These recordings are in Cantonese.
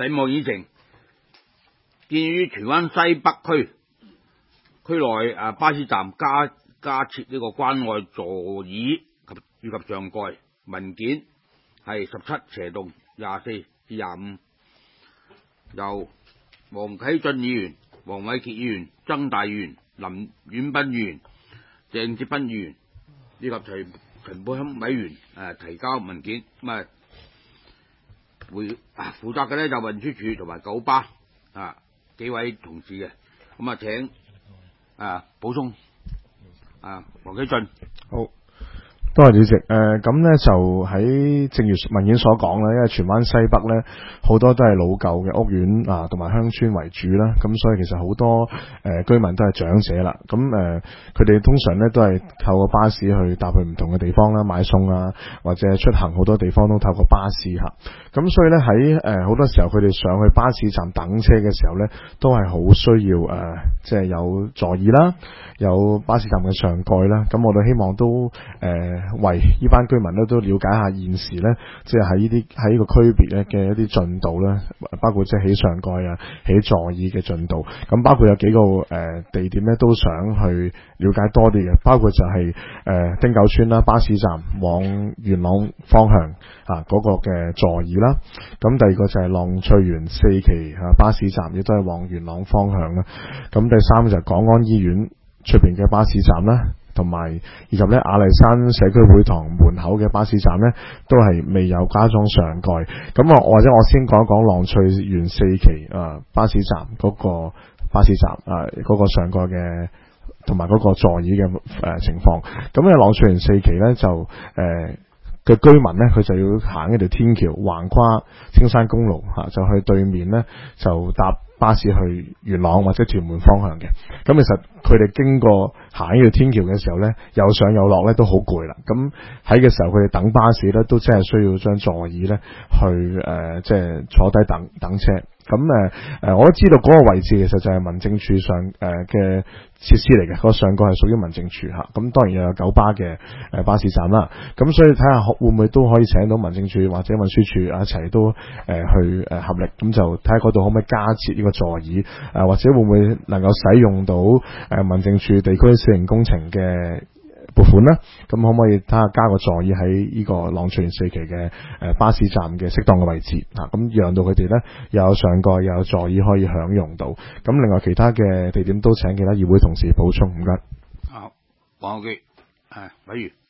第5項議程，建議於荃灣西北區內巴士站加設呢個關愛座椅以及上蓋。文件係17/24至25，由黃啟俊議員、黃偉傑議員、曾大議員、林婉斌議員、鄭哲斌議員以及陳寶香委員提交文件。負責嘅呢就運輸署同埋九巴幾位同事嘅。請補充黃啟俊。 好，多謝主席。咁呢就喺正如文件所講啦，因為荃灣西北呢好多都係老舊嘅屋苑同埋鄉村為主啦，咁所以其實好多居民都係長者啦。咁佢哋通常呢都係透過巴士去搭去唔同嘅地方啦，買餸啊，或者出行好多地方都透過巴士嚇。咁所以呢，喺好多時候佢哋上去巴士站等車嘅時候呢，都係好需要即係有座椅啦，有巴士站嘅上蓋啦。咁我哋希望都為呢班居民咧都了解下現時咧，即係喺呢個區別咧嘅一啲進度啦，包括即係起上蓋啊、起座椅嘅進度。咁包括有幾個地點咧都想去了解多啲嘅，包括就係汀九村啦，巴士站往元朗方向嗰個嘅座椅啦。咁第二個就係浪翠園4期巴士站，亦都係往元朗方向啦。咁第三個就係港安醫院出邊嘅巴士站啦。同埋以及咧亞麗山社區會堂門口嘅巴士站咧，都係未有加裝上蓋。咁或者我先講一講浪翠園4期巴士站嗰個巴士站嗰個上蓋嘅同埋嗰個座椅嘅情況。咁咧浪翠園4期咧就嘅居民咧，佢就要行一條天橋橫跨青山公路就去對面咧就搭巴士去元朗或者屯門方向嘅。咁其實佢哋經過行呢條天橋嘅時候咧，有上有落咧都好攰啦。咁喺嘅時候，佢哋等巴士咧，都真係需要張座椅咧去即係坐低等車。咁我都知道嗰個位置其實就係民政處上嘅設施嚟嘅，嗰個上蓋係屬於民政處嚇。咁當然又有九巴嘅巴士站啦。咁所以睇下會唔會都可以請到民政處或者運輸處一齊都去合力，咁就睇下嗰度可唔可以加設呢個座椅，或者會唔會能夠使用到民政處地區小型工程嘅撥款啦，咁可唔可以睇下加個座椅喺呢個浪翠園4期嘅巴士站嘅適當嘅位置咁讓到佢哋咧又有上蓋又有座椅可以享用到。咁另外其他嘅地點都請其他議會同事補充，唔該。 好，黃浩基，委員。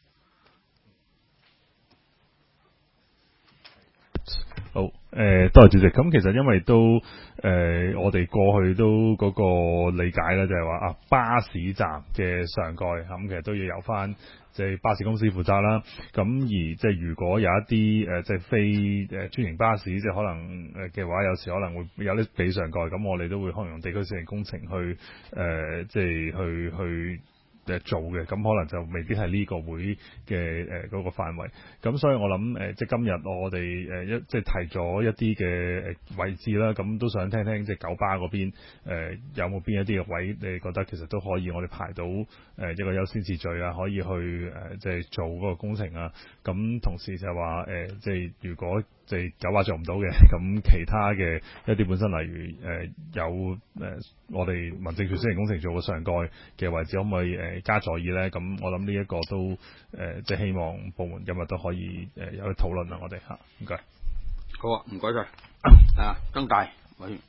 好，多謝主席。咁其實因為都我哋過去都嗰個理解咧，就係話巴士站嘅上蓋咁其實都要由翻即係巴士公司負責啦。咁而即係如果有一啲即係非專營巴士，即係可能嘅話，有時可能會有啲俾上蓋，咁我哋都會可能用地區小型工程去即係去做嘅，咁可能就未必係呢個會嘅嗰個範圍。咁所以我諗即係今日我哋即係提咗一啲嘅位置啦，咁都想聽聽即係九巴嗰邊有冇邊一啲嘅位，你覺得其實都可以我哋排到一個優先次序啊，可以去即係做嗰個工程啊。咁同時就係話即係如果即係九巴做唔到嘅，咁其他嘅一啲本身例如有我哋民政處小型工程做嘅上蓋嘅位置，可唔可以加座椅咧？咁我諗呢一個都即係希望部門今日都可以有啲討論啦。我哋嚇，唔該。 好啊，唔該晒。曾大委員。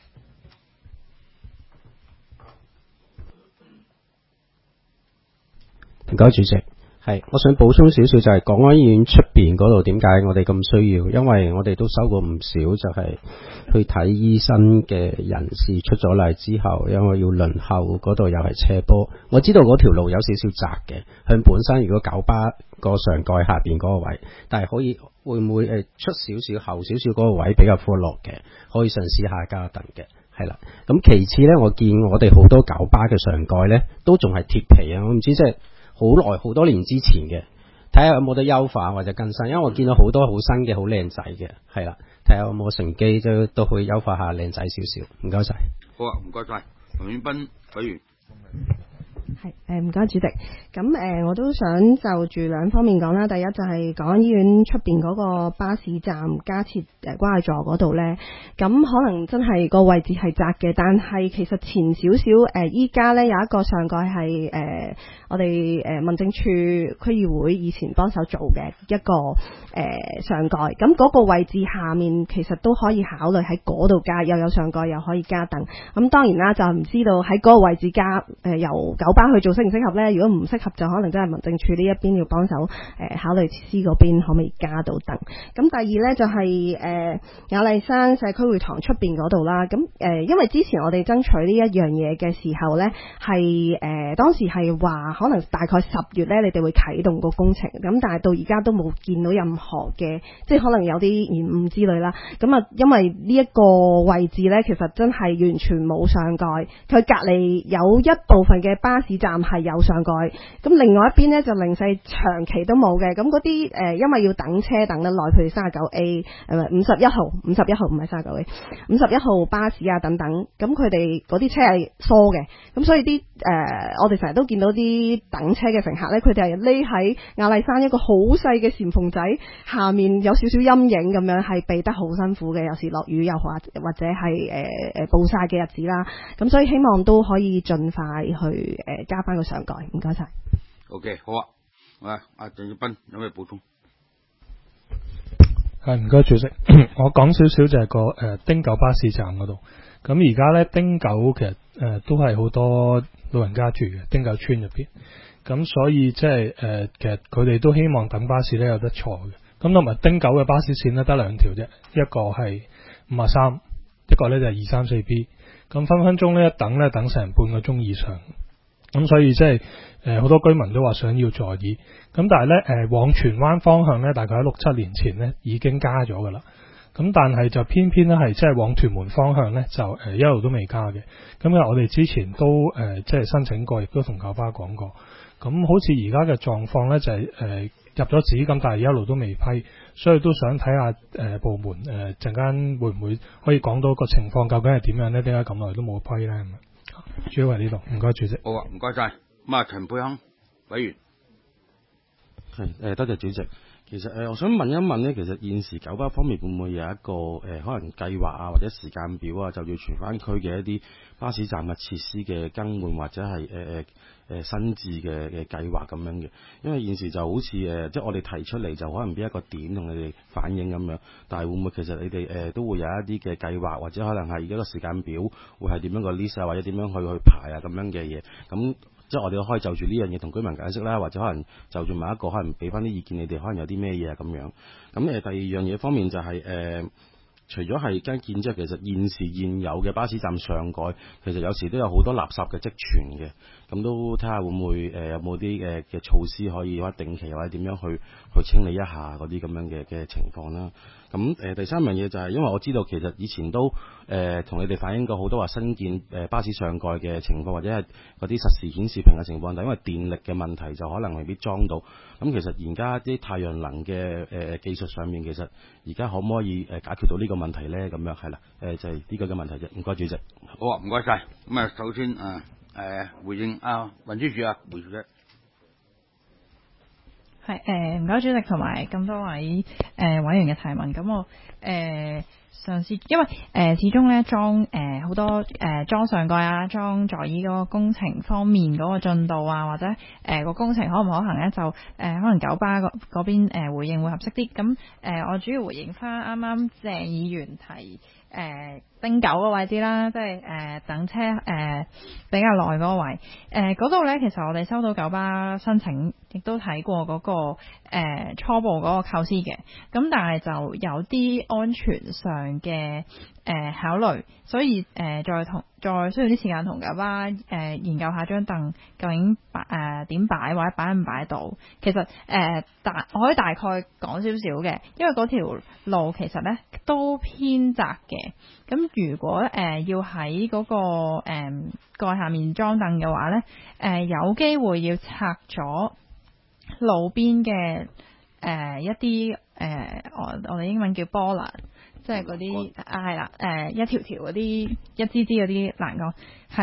唔該，主席。係，我想補充少少就係港安醫院出邊嗰度點解我哋咁需要？因為我哋都收過唔少就係去睇醫生嘅人士出咗嚟之後，因為要輪候嗰度又係斜坡。我知道嗰條路有少少窄嘅，向本身如果九巴個上蓋下邊嗰個位，但係可以會唔會出少少後少少嗰個位比較闊落嘅，可以嘗試下加凳嘅。係啦，咁其次呢，我見我哋好多九巴嘅上蓋呢都仲係鐵皮啊，我唔知即係好多年之前嘅，睇下有冇得優化或者更新，因為我見到好多好新嘅好靚仔嘅，係啦，睇下有冇乘機都可以優化下靚仔少少。唔該晒。 好啊，唔該晒。林遠斌委員。 唔該主席。咁我都想就住兩方面講啦。第一就係港安醫院出邊嗰個巴士站加設關愛座嗰度呢，咁可能真係個位置係窄嘅，但係其實前少少依家呢有一個上蓋係我哋民政處區議會以前幫手做嘅一個上蓋，咁嗰個位置下面其實都可以考慮喺嗰度加，又有上蓋又可以加凳。咁當然啦，就唔知道喺嗰個位置加由九巴去做適唔適合呢？如果唔適合，就可能真係民政處呢一邊要幫手考慮設施嗰邊可唔可以加到凳。咁第二呢，就係雅麗珊社區會堂出邊嗰度啦。咁因為之前我哋爭取呢一樣嘢嘅時候呢，係當時係話可能大概10月呢，你哋會啟動個工程。咁但係到而家都冇見到任何嘅，即係可能有啲延誤之類啦。咁啊，因為呢一個位置呢，其實真係完全冇上蓋，佢隔離有一部分嘅巴士站係有上蓋，咁另外一邊呢，就零舍長期都冇嘅。咁嗰啲因為要等車等得耐，譬如 39A 51號唔係 39A 51號巴士啊等等，咁佢哋嗰啲車係疏嘅，咁所以啲我哋成日都見到啲等車嘅乘客呢，佢哋係匿喺雅麗珊一個好細嘅簷篷仔下面，有少少陰影咁樣，係避得好辛苦嘅。有時落雨又或者係暴曬嘅日子啦，咁所以希望都可以盡快去加翻個上蓋。唔該晒。 OK， 好啊。阿鄭志斌有咩補充？ 係唔該主席，我講少少就係個汀九巴士站嗰度。咁而家咧汀九其實都係好多老人家住嘅汀九村入邊，咁所以即係其實佢哋都希望等巴士咧有得坐嘅。咁同埋汀九嘅巴士線咧得2條啫，一個係53，一個咧就係234B。咁分分鐘咧一等咧等成半個鐘以上。咁所以即係好多居民都話想要座椅。咁但係咧往荃灣方向咧，大概喺6-7年前咧已經加咗噶啦。咁但係就偏偏咧係即係往屯門方向咧就一路都未加嘅。咁我哋之前都即係申請過，亦都同九巴講過。咁好似而家嘅狀況咧就係入咗紙咁，但係一路都未批，所以都想睇下部門陣間會唔會可以講到個情況究竟係點樣咧？點解咁耐都冇批咧？主要係呢度，唔該主席。 好啊，唔該晒。咁啊，陳沛亨委員係多謝主席。其實我想問一問呢，其實現時九巴方面會唔會有一個可能計劃啊，或者時間表啊，就要荃灣區嘅一啲巴士站嘅設施嘅更換，或者係新置嘅計劃咁樣嘅？因為現時就好似即係我哋提出嚟就可能邊一個點同你哋反映咁樣，但係會唔會其實你哋都會有一啲嘅計劃，或者可能係而家個時間表會係點樣個 list 啊，或者點樣去排啊咁樣嘅嘢咁？即係我哋都可以就住呢樣嘢同居民解釋啦，或者可能就住某一個可能俾翻啲意見，你哋可能有啲咩嘢啊咁樣。咁第二樣嘢方面就係除咗係加建之後，其實現有嘅巴士站上蓋，其實有時都有好多垃圾嘅積存嘅。咁都睇下會唔會有冇啲嘅措施可以或者定期或者點樣去清理一下嗰啲咁樣嘅情況啦。咁第三樣嘢就係因為我知道其實以前都同你哋反映過好多話新建巴士上蓋嘅情況，或者係嗰啲實時顯示屏嘅情況，但因為電力嘅問題就可能未必裝到。咁其實而家啲太陽能嘅技術上面，其實而家可唔可以解決到呢個問題咧？咁樣係啦，就係呢個嘅問題啫。唔該主席。 好啊，唔該晒。咁啊，首先回應運輸署胡小姐。 係唔該主席同埋咁多位委員嘅提問。咁我嘗試，因為始終咧裝好多裝上蓋啊、裝座椅嗰個工程方面嗰個進度啊，或者個工程可唔可行咧，就可能九巴嗰邊回應會合適啲。咁我主要回應翻啱啱鄭議員提汀九個位置啦，即係等車比較耐嗰個位。嗰度咧，其實我哋收到九巴申請，亦都睇過嗰個初步嗰個構思嘅。咁但係就有啲安全上嘅考慮，所以再需要啲時間同九巴研究下張凳究竟點擺或者擺唔擺到。其實我可以大概講少少嘅，因為嗰條路其實咧都偏窄嘅。咁如果要喺嗰個蓋下面裝凳嘅話咧，有機會要拆咗路邊嘅一啲我哋英文叫波欄，即係嗰啲係啦，一條條嗰啲一支支嗰啲欄杆係啦。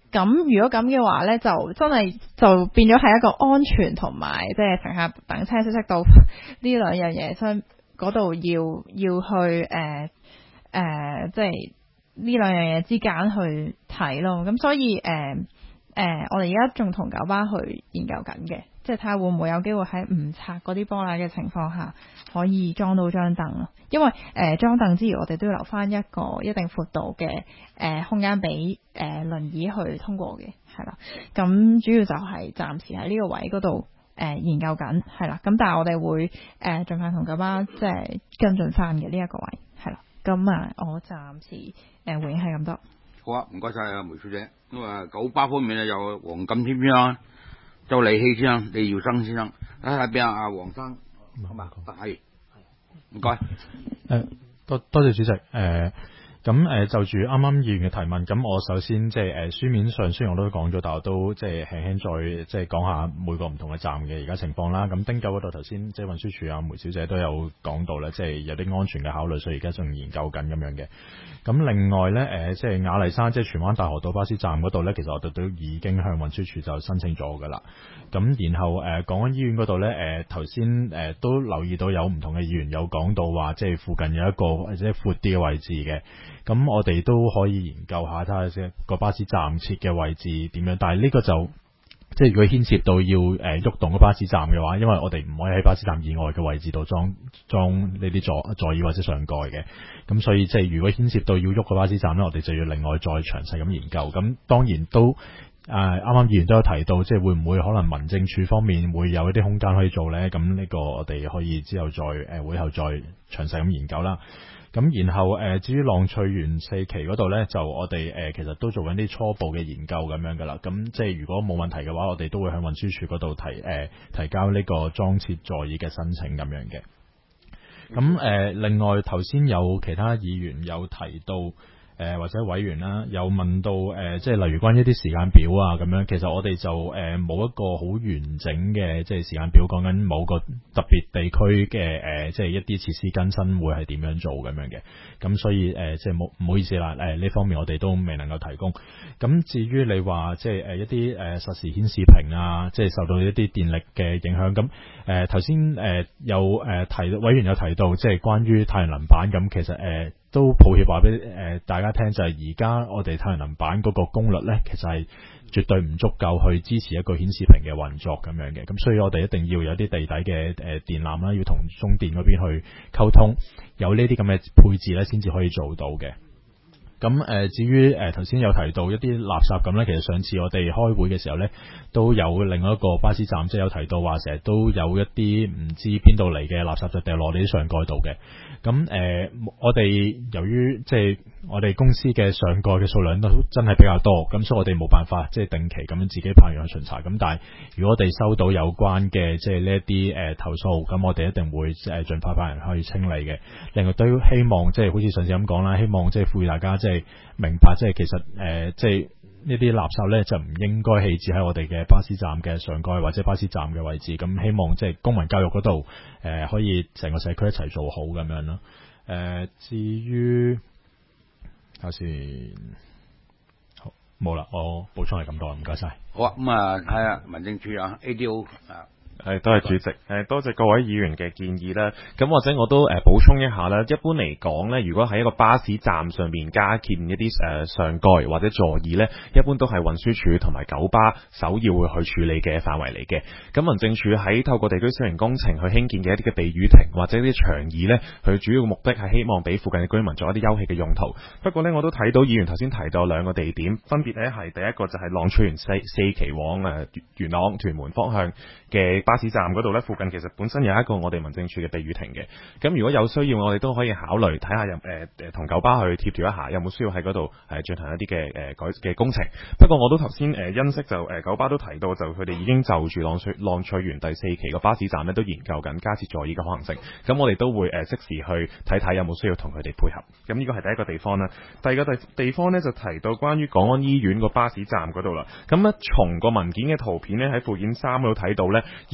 咁如果咁嘅話咧，就真係就變咗係一個安全同埋即係乘客等車識到呢兩樣嘢，所嗰度要去即係呢兩樣嘢之間去睇咯。咁所以我哋而家仲同九巴去研究緊嘅，即係睇下會唔會有機會喺唔拆嗰啲玻璃嘅情況下，可以裝到張凳咯。因為裝凳之餘，我哋都要留翻一個一定闊度嘅空間俾輪椅去通過嘅，係啦。咁主要就係暫時喺呢個位嗰度研究緊，係啦。咁但係我哋會盡快同九巴即係跟進翻嘅呢一個位，係啦。咁我暫時回應係咁多。 好啊，唔該晒啊梅小姐。咁啊，九巴方面咧有黃錦添先生、周利希先生、李耀生先生，睇下邊阿黃生，好嘛？係，唔該。 多謝主席。咁就住啱啱議員嘅提問，咁我首先即係書面上雖然我都講咗，但我都即係輕輕再即係講下每個唔同嘅站嘅而家情況啦。咁汀九嗰度頭先即係運輸署啊梅小姐都有講到咧，即係有啲安全嘅考慮，所以而家仲研究緊咁樣嘅。咁另外咧即係雅麗珊即係荃灣大河道巴士站嗰度咧，其實我哋都已經向運輸署就申請咗噶啦。咁然後港安醫院嗰度咧頭先都留意到有唔同嘅議員有講到話，即係附近有一個或者闊啲嘅位置嘅。咁我哋都可以研究下睇下先個巴士站設嘅位置點樣，但係呢個就即係如果牽涉到要喐動個巴士站嘅話，因為我哋唔可以喺巴士站以外嘅位置度裝呢啲座椅或者上蓋嘅，咁所以即係如果牽涉到要喐個巴士站咧，我哋就要另外再詳細咁研究。咁當然都啱啱議員都有提到，即係會唔會可能民政處方面會有一啲空間可以做咧？咁呢個我哋可以之後再會後再詳細咁研究啦。咁然後至於浪翠園4期嗰度咧，就我哋其實都做緊啲初步嘅研究咁樣噶啦。咁即係如果冇問題嘅話，我哋都會向運輸署嗰度提交呢個裝設座椅嘅申請咁樣嘅。咁另外頭先有其他議員有提到。或者委員啦，有問到即係例如關於啲時間表啊咁樣，其實我哋就冇一個好完整嘅即係時間表，講緊某個特別地區嘅即係一啲設施更新會係點樣做咁樣嘅。咁所以即係唔好意思啦，呢方面我哋都未能夠提供。咁至於你話即係一啲實時顯示屏啊，即係受到一啲電力嘅影響，咁頭先有委員有提到即係關於太陽能板咁，其實都抱歉話俾大家聽，就係而家我哋太陽能板嗰個功率咧，其實係絕對唔足夠去支持一個顯示屏嘅運作咁樣嘅。咁所以我哋一定要有啲地底嘅電纜啦，要同中電嗰邊去溝通，有呢啲咁嘅配置咧，先至可以做到嘅。咁至於頭先有提到一啲垃圾咁咧，其實上次我哋開會嘅時候咧，都有另外一個巴士站即係有提到話，成日都有一啲唔知邊度嚟嘅垃圾就掉落你啲上蓋度嘅。咁我哋由於即係我哋公司嘅上蓋嘅數量都真係比較多，咁所以我哋冇辦法即係定期咁樣自己派員去巡查。咁但係如果我哋收到有關嘅即係呢一啲投訴，咁我哋一定會盡快派人去清理嘅。另外都希望即係好似上次咁講啦，希望即係呼籲大家即係明白，即係其實即係呢啲垃圾咧就唔應該棄置喺我哋嘅巴士站嘅上蓋或者巴士站嘅位置。咁希望即係公民教育嗰度可以成個社區一齊做好咁樣咯。至於頭先好冇啦，我補充係咁多，唔該晒。 好啊，咁啊睇下民政處啊 ADO 啊。 多謝主席，多謝各位議員嘅建議啦。咁或者我都補充一下啦。一般嚟講咧，如果喺一個巴士站上面加建一啲上蓋或者座椅咧，一般都係運輸署同埋九巴首要會去處理嘅範圍嚟嘅。咁民政處喺透過地區小型工程去興建嘅一啲嘅避雨亭或者啲長椅咧，佢主要目的係希望俾附近嘅居民做一啲休憩嘅用途。不過咧，我都睇到議員頭先提到兩個地點，分別咧係第一個就係浪翠園4期往元朗屯門方向嘅巴士站嗰度咧，附近其實本身有一個我哋民政處嘅避雨亭嘅。咁如果有需要，我哋都可以考慮睇下同九巴去協調一下，有冇需要喺嗰度進行一啲嘅工程。不過我都頭先欣悉就九巴都提到，就佢哋已經就住浪翠園第4期個巴士站咧都研究緊加設座椅嘅可行性。咁我哋都會適時去睇睇有冇需要同佢哋配合。咁呢個係第一個地方啦。第二個地方咧就提到關於港安醫院個巴士站嗰度啦。咁咧從個文件嘅圖片咧喺附件3嗰度睇到咧，而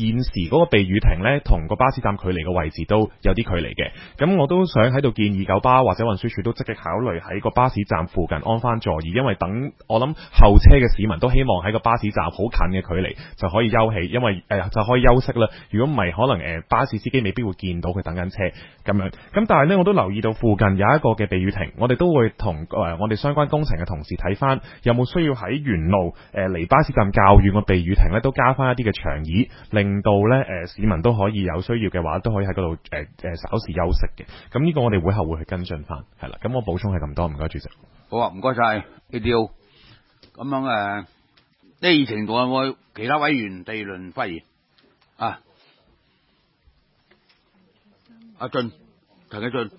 現時嗰個避雨亭呢，同個巴士站距離嘅位置都有啲距離嘅。咁我都想喺度建議九巴或者運輸署都積極考慮喺個巴士站附近安翻座椅，因為等我諗後車嘅市民都希望喺個巴士站好近嘅距離就可以休息，因為就可以休息啦。如果唔係，可能巴士司機未必會見到佢等緊車咁樣。咁但係呢，我都留意到附近有一個嘅避雨亭，我哋都會同我哋相關工程嘅同事睇翻，有冇需要喺沿路離巴士站較遠嘅避雨亭呢，都加翻一啲嘅長椅，令到呢市民都可以有需要嘅話，都可以喺嗰度稍時休息嘅。咁呢個我哋會後會去跟進翻，係啦。咁我補充係咁多，唔該主席。 好啊，唔該晒 ADO。咁樣呢議程度有冇其他委員第二輪發言啊？阿俊，陳啟俊。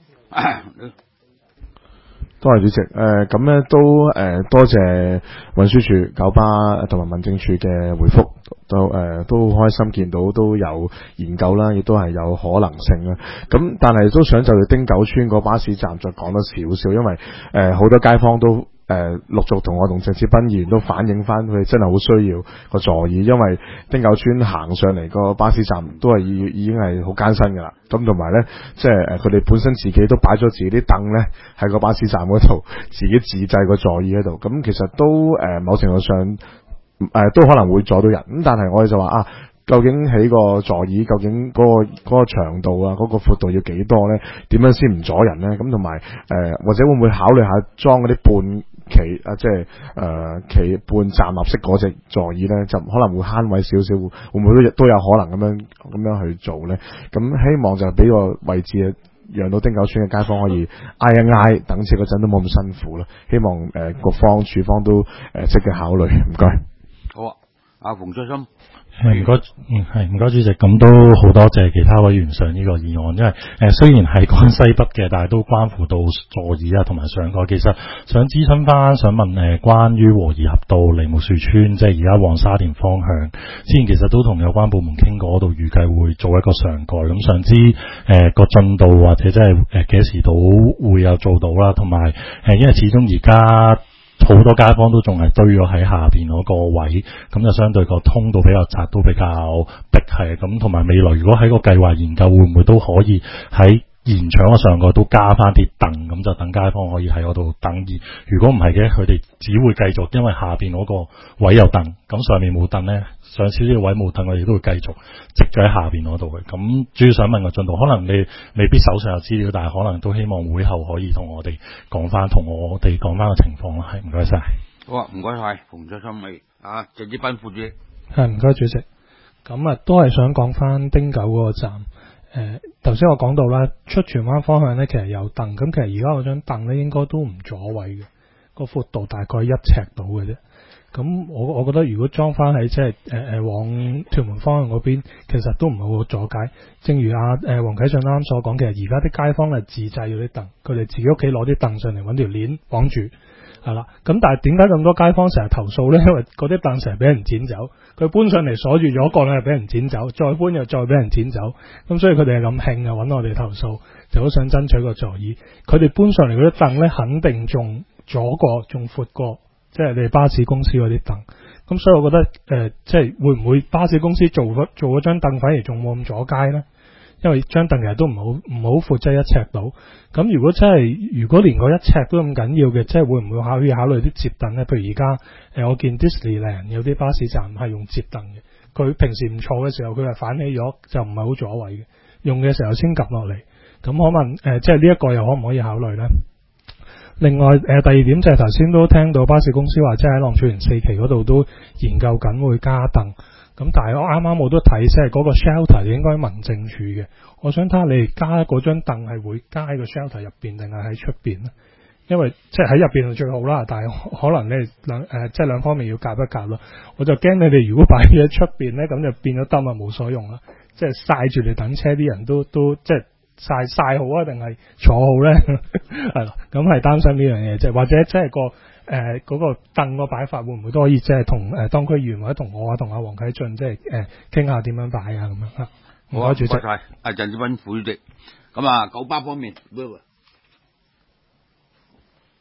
多謝主席，咁咧都多謝運輸署、九巴同埋民政處嘅回覆，都好開心見到都有研究啦，亦都係有可能性啦。咁但係都想就丁九村個巴士站再講多少少，因為好多街坊都陸續同我同鄭志斌議員都反映翻，佢哋真係好需要個座椅，因為丁九村行上嚟個巴士站都係已經係好艱辛噶啦。咁同埋咧，即係佢哋本身自己都擺咗自己啲凳咧喺個巴士站嗰度，自己自製個座椅喺度。咁其實都某程度上都可能會阻到人。咁但係我哋就話啊，究竟起個座椅究竟嗰個長度啊，嗰個闊度要幾多咧？點樣先唔阻人咧？咁同埋或者會唔會考慮下裝嗰啲半企即係企半站立式嗰隻座椅咧，就可能會慳位少少，會唔會都有可能咁樣去做咧？咁希望就俾個位置讓到丁九村嘅街坊可以挨一挨，等車嗰陣都冇咁辛苦啦。希望局方處方都積極考慮，唔該。 好啊，阿馮卓心。 唔該主席，咁都好多謝其他委員上呢個議案，因為雖然係關西北嘅，但係都關乎到座椅啊同埋上蓋。其實想諮詢翻，想問關於和宜合道梨木樹村，即係而家往沙田方向，之前其實都同有關部門傾過，嗰度預計會做一個上蓋，咁想知個進度或者即係幾時到會有做到啦，同埋因為始終而家好多街坊都仲係堆咗喺下邊嗰個位，咁就相對個通道比較窄，都比較逼係咁。同埋未來如果喺個計劃研究，會唔會都可以喺延長嘅上蓋都加翻啲凳，咁就等街坊可以喺嗰度等。而如果唔係嘅，佢哋只會繼續，因為下邊嗰個位有凳，咁上面冇凳呢，上少少位冇凳，我哋都會繼續直咗喺下邊嗰度嘅。咁主要想問個進度，可能你未必手上有資料，但係可能都希望會後可以同我哋講翻個情況啦。係，唔該晒。 好啊，唔該晒，馮卓心你啊，鄭志斌副主席。 係，唔該主席。咁都係想講翻丁九嗰個站。頭先我講到啦，出荃灣方向呢，其實有凳，咁其實而家嗰張凳呢，應該都唔阻位嘅，個闊度大概1尺到嘅啫。咁我覺得如果裝翻喺即係往屯門方向嗰邊，其實都唔係好阻街。正如黃啟俊啱所講，其實而家啲街坊係自製咗啲凳，佢哋自己屋企攞啲凳上嚟揾條鏈綁住。係啦，咁但係點解咁多街坊成日投訴呢？因為嗰啲凳成日俾人剪走，佢搬上嚟鎖住咗個咧，又俾人剪走，再搬又再俾人剪走，咁所以佢哋係咁興啊，揾我哋投訴，就好想爭取個座椅。佢哋搬上嚟嗰啲凳呢，肯定仲左過，仲闊過，即係你哋巴士公司嗰啲凳。咁所以我覺得即係會唔會巴士公司做嗰張凳反而仲冇咁阻街呢？因為張凳其實都唔好闊，即係1尺到。咁如果連個1尺都咁緊要嘅，即係會唔會考慮啲摺凳呢？譬如而家我見 Disneyland 有啲巴士站係用摺凳嘅，佢平時唔坐嘅時候佢係反起咗，就唔係好阻位嘅，用嘅時候先撳落嚟。咁可問即係呢一個又可唔可以考慮呢？另外第二點就係頭先都聽到巴士公司話，即係喺浪潮園4期嗰度都研究緊會加凳。咁但係我啱我都睇，即係嗰個 shelter 應該民政處嘅。我想睇下你哋加嗰張凳係會加喺個 shelter 入邊定係喺出邊咧？因為即係喺入邊就最好啦，但係可能你即係兩方面要夾一夾咯。我就驚你哋如果擺喺出邊咧，咁就變咗燈啊冇所用啦。即係曬住嚟等車啲人都即係曬好啊，定係坐好咧？係啦，咁係擔心呢樣嘢，即係或者即係嗰個凳個擺法會唔會都可以即係同當區議員或者同我同阿黃啟俊即係傾下點樣擺啊咁樣啊。 好啊，唔該晒，阿鄭志斌副主席。咁九巴方面，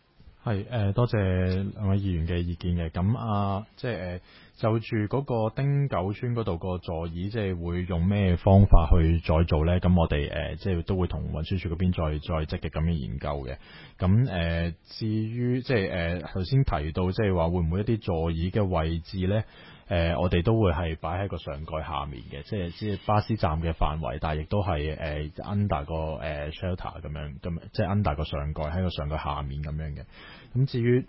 係多謝兩位議員嘅意見嘅。咁即係就住嗰個汀九村嗰度個座椅，即係會用咩方法去再做咧？咁我哋即係都會同運輸署嗰邊再積極咁樣研究嘅。咁至於即係頭先提到即係話會唔會一啲座椅嘅位置咧？我哋都會係擺喺個上蓋下面嘅，即係巴士站嘅範圍，但係亦都係under 個shelter 咁樣，即係 under 個上蓋喺個上蓋下面咁樣嘅。咁至於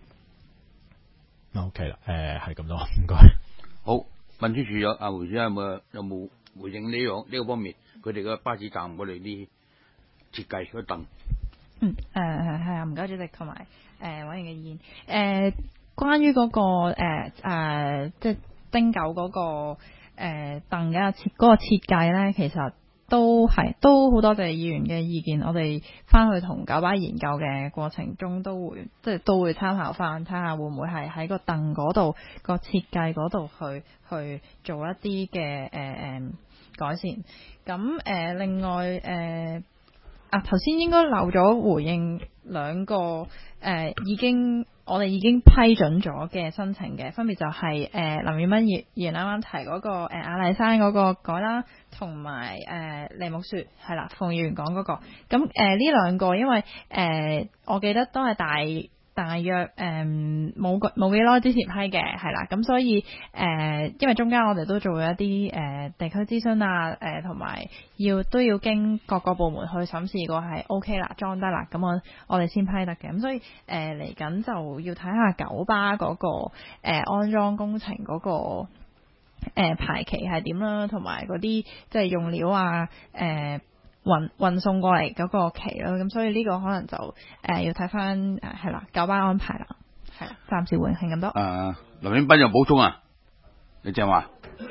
OK 啦，係咁多，唔該。 好，運輸署有胡主任有冇回應呢個方面？佢哋嘅巴士站我哋啲設計嗰凳。 係啊，唔該主席同埋委員嘅意見。關於嗰個即係汀九嗰個凳嘅嗰個設計咧，其實都好多謝議員嘅意見。我哋翻去同九巴研究嘅過程中，都會參考翻，睇下會唔會係喺個凳嗰度個設計嗰度去做一啲嘅改善。咁另外頭先應該漏咗回應兩個我哋已經批准咗嘅申請嘅，分別就係林宇斌議員啱啱提嗰個亞麗山嗰個改啦，同埋梨木雪係啦，馮議員講嗰個。咁呢兩個因為我記得都係大約冇幾耐之前批嘅，係啦，咁所以因為中間我哋都做咗一啲地區諮詢啊，同埋都要經各個部門去審視過係 OK 啦，裝得啦，咁我哋先批得嘅，咁所以嚟緊就要睇下九巴嗰個安裝工程嗰個排期係點啦，同埋嗰啲即係用料啊運送過嚟嗰個期咯，咁所以呢個可能就要睇翻係啦，九巴安排啦，係啦，暫時回應咁多。 林永斌有補充啊？你正話？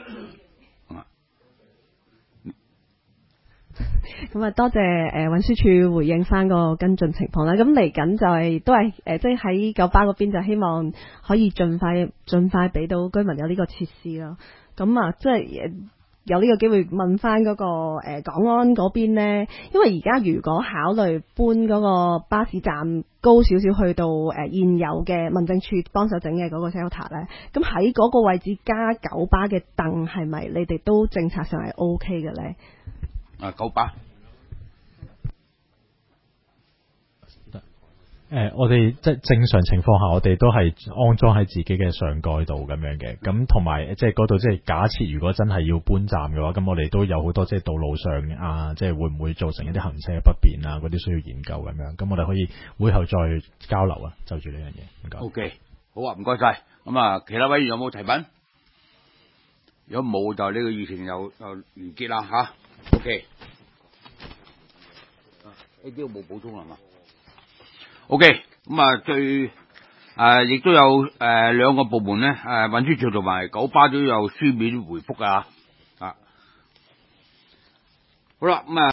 咁啊，多謝運輸署回應翻個跟進情況啦。咁嚟緊就係都係即係喺九巴嗰邊就希望可以盡快俾到居民有呢個設施咯。咁啊，即係有呢個機會問翻嗰個港安嗰邊呢，因為而家如果考慮搬嗰個巴士站高少少去到現有嘅民政處幫手整嘅嗰個 shelter 呢，咁喺嗰個位置加九巴嘅凳係咪你哋都政策上係 OK 嘅呢？ 九巴。 我哋即係正常情況下，我哋都係安裝喺自己嘅上蓋度咁樣嘅。咁同埋即係嗰度，即係假設如果真係要搬站嘅話，咁我哋都有好多即係道路上即係會唔會造成一啲行車嘅不便啊？嗰啲需要研究咁樣。咁我哋可以會後再交流啊，就住呢樣嘢。唔該。 OK，好啊，唔該晒。咁其他委員有冇提問？如果冇，就呢個議程又完結啦吓。OK， 呢啲冇補充係嘛？OK， 咁亦都有兩個部門咧，運輸署同埋九巴都有書面回覆啊。好啦，咁